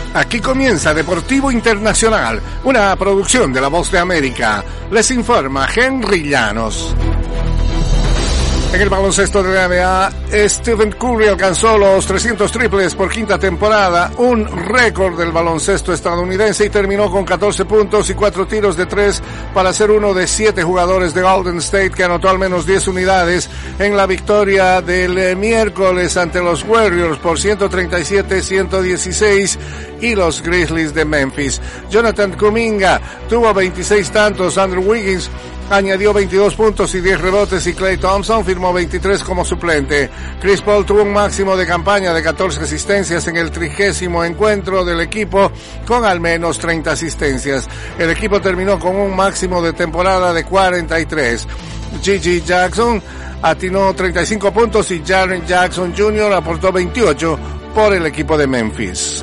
Aquí comienza Deportivo Internacional, una producción de La Voz de América. Les informa Henry Llanos. En el baloncesto de la NBA, Stephen Curry alcanzó los 300 triples por quinta temporada, un récord del baloncesto estadounidense, y terminó con 14 puntos y 4 tiros de 3 para ser uno de 7 jugadores de Golden State que anotó al menos 10 unidades en la victoria del miércoles ante los Warriors por 137-116 y los Grizzlies de Memphis. Jonathan Kuminga tuvo 26 tantos, Andrew Wiggins añadió 22 puntos y 10 rebotes y Klay Thompson firmó 23 como suplente. Chris Paul tuvo un máximo de campaña de 14 asistencias en el 30º encuentro del equipo con al menos 30 asistencias. El equipo terminó con un máximo de temporada de 43. Gigi Jackson atinó 35 puntos y Jaren Jackson Jr. aportó 28 por el equipo de Memphis.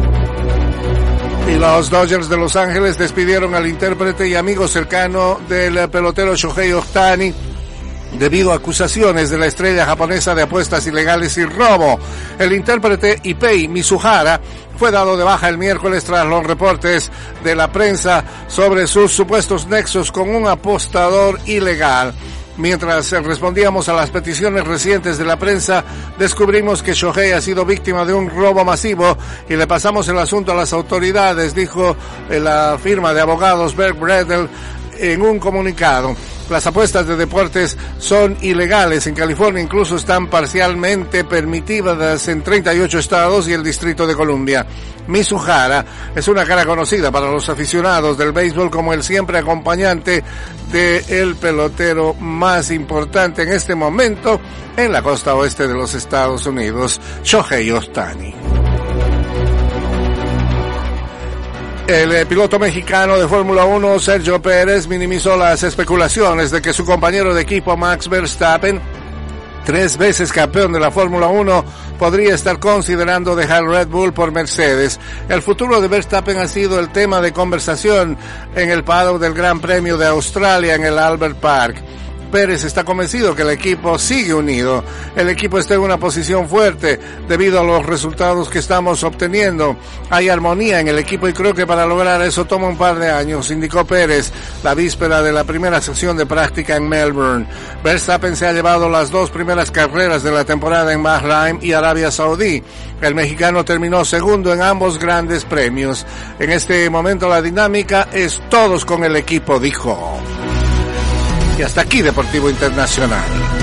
Y los Dodgers de Los Ángeles despidieron al intérprete y amigo cercano del pelotero Shohei Ohtani debido a acusaciones de la estrella japonesa de apuestas ilegales y robo. El intérprete Ipei Mizuhara fue dado de baja el miércoles tras los reportes de la prensa sobre sus supuestos nexos con un apostador ilegal. Mientras respondíamos a las peticiones recientes de la prensa, descubrimos que Shohei ha sido víctima de un robo masivo y le pasamos el asunto a las autoridades, dijo la firma de abogados Berg Bredel en un comunicado. Las apuestas de deportes son ilegales en California, incluso están parcialmente permitidas en 38 estados y el Distrito de Columbia. Mizuhara es una cara conocida para los aficionados del béisbol como el siempre acompañante del pelotero más importante en este momento en la costa oeste de los Estados Unidos, Shohei Ohtani. El piloto mexicano de Fórmula 1, Sergio Pérez, minimizó las especulaciones de que su compañero de equipo, Max Verstappen, 3 veces campeón de la Fórmula 1, podría estar considerando dejar Red Bull por Mercedes. El futuro de Verstappen ha sido el tema de conversación en el paddock del Gran Premio de Australia en el Albert Park. Pérez está convencido que el equipo sigue unido. El equipo está en una posición fuerte debido a los resultados que estamos obteniendo. Hay armonía en el equipo y creo que para lograr eso toma un par de años, indicó Pérez la víspera de la primera sesión de práctica en Melbourne. Verstappen se ha llevado las 2 primeras carreras de la temporada en Bahrein y Arabia Saudí. El mexicano terminó segundo en ambos grandes premios. En este momento la dinámica es todos con el equipo, dijo. Y hasta aquí Deportivo Internacional.